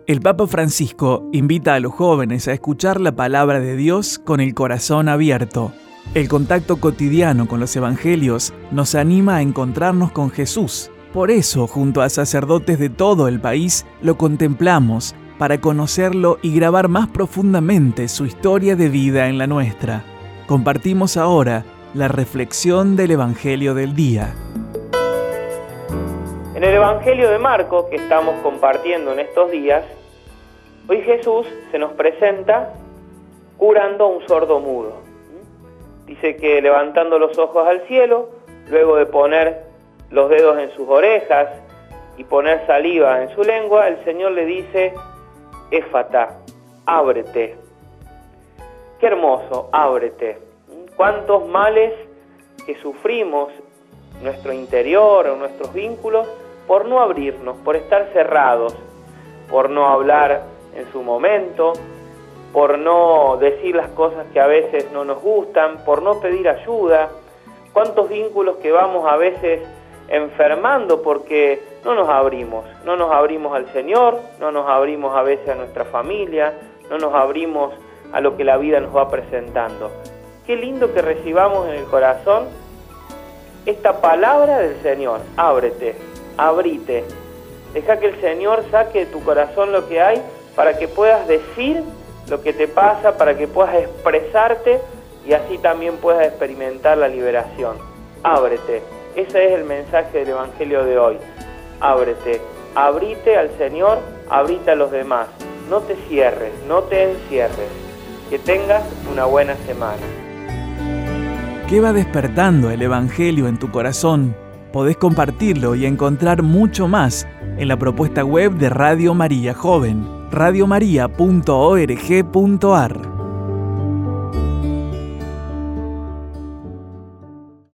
El Papa Francisco invita a los jóvenes a escuchar la palabra de Dios con el corazón abierto. El contacto cotidiano con los evangelios nos anima a encontrarnos con Jesús. Por eso, junto a sacerdotes de todo el país, lo contemplamos para conocerlo y grabar más profundamente su historia de vida en la nuestra. Compartimos ahora la reflexión del Evangelio del día. En el Evangelio de Marcos, que estamos compartiendo en estos días, hoy Jesús se nos presenta curando a un sordo mudo. Dice que levantando los ojos al cielo, luego de poner los dedos en sus orejas y poner saliva en su lengua, el Señor le dice: Éfata, ábrete. Qué hermoso, ábrete. Cuántos males que sufrimos en nuestro interior, en nuestros vínculos, por no abrirnos, por estar cerrados, por no hablar en su momento, por no decir las cosas que a veces no nos gustan, por no pedir ayuda. Cuántos vínculos que vamos a veces enfermando porque no nos abrimos al Señor, no nos abrimos a veces a nuestra familia, no nos abrimos a lo que la vida nos va presentando. Qué lindo que recibamos en el corazón esta palabra del Señor: ábrete, abrite. Deja que el Señor saque de tu corazón lo que hay para que puedas decir lo que te pasa, para que puedas expresarte y así también puedas experimentar la liberación. Ábrete. Ese es el mensaje del Evangelio de hoy. Ábrete, abrite al Señor, abrite a los demás. No te cierres, no te encierres. Que tengas una buena semana. ¿Qué va despertando el Evangelio en tu corazón? Podés compartirlo y encontrar mucho más en la propuesta web de Radio María Joven, radiomaria.org.ar.